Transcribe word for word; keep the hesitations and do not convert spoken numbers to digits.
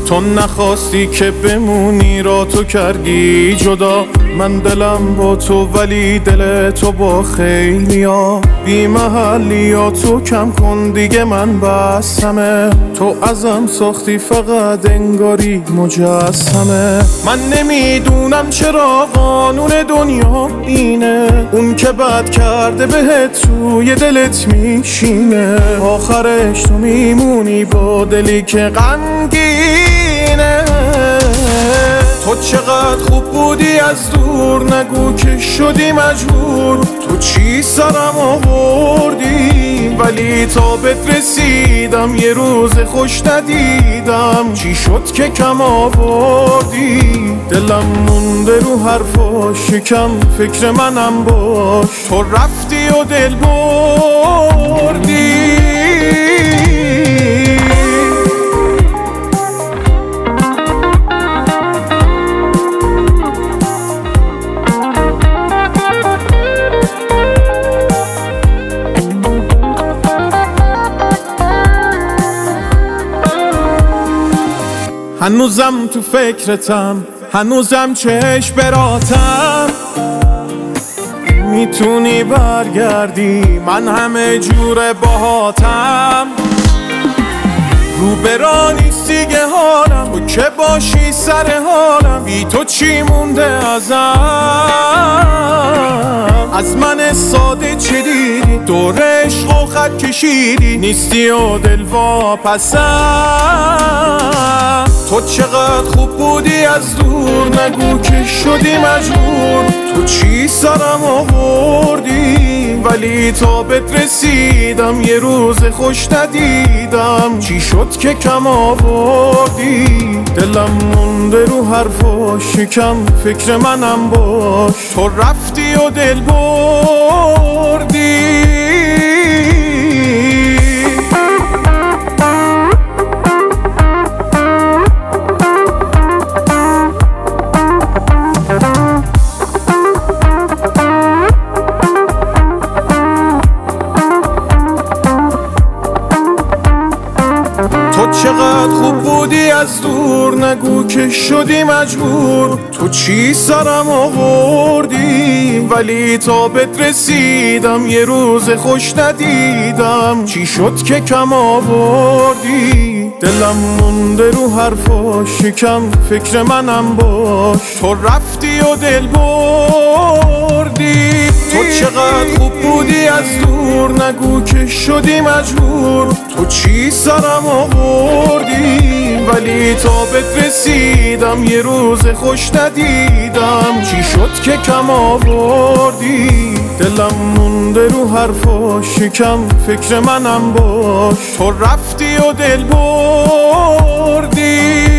تو نخواستی که بمونی را تو کردی جدا. من دلم با تو ولی دل تو با خیلیا. بی محلیا تو کم کن دیگه من بسمه. تو ازم ساختی فقط انگاری مجسمه. من نمیدونم چرا قانون دنیا اینه، اون که بد کرده بهت توی دلت میشینه. آخرش تو میمونی با دلی که غمگینه. تو چقدر خوب بودی از دور، نگو که شدی مجبور. تو چی سرم آوردی ولی تا بهت رسیدم یه روز خوش ندیدم. چی شد که کم آوردی؟ دلم مونده رو حرفاش، شکم فکر منم باش. تو رفتی و دل بردی. هنوزم تو فکرتم، هنوزم چشم براتم. میتونی برگردی، من همه جور باهاتم. رو برا نیستی که حالم، تو که باشی سر حالم. بی تو چی مونده ازم؟ از من ساده چه دیدی؟ دور عشق و خط کشیدی، نیستی و دل واپسم. تو چقدر خوب بودی از دور، نگو که شدی مجبور. تو چی سرم آوردی ولی تا بهت رسیدم یه روز خوش ندیدم. چی شد که کم آوردی؟ دلم مونده رو حرفاش، شکم فکر منم باش. تو رفتی و دل بردی. تو چقدر خوب بودی از دور، نگو که شدی مجبور. تو چی سرم آوردی ولی تا بهت رسیدم یه روز خوش ندیدم. چی شد که کم آوردی؟ دلم مونده رو حرفاش، شکم فکر منم باش. تو رفتی و دل بردی. تو چقدر خوب بودی از دور، نگو که شدی مجبور. تو چی سرم آوردی ولی تا بهت رسیدم یه روز خوش ندیدم. چی شد که کم آوردی؟ دلم مونده رو حرفاش، شکم فکر منم باش. تو رفتی و دل بردی.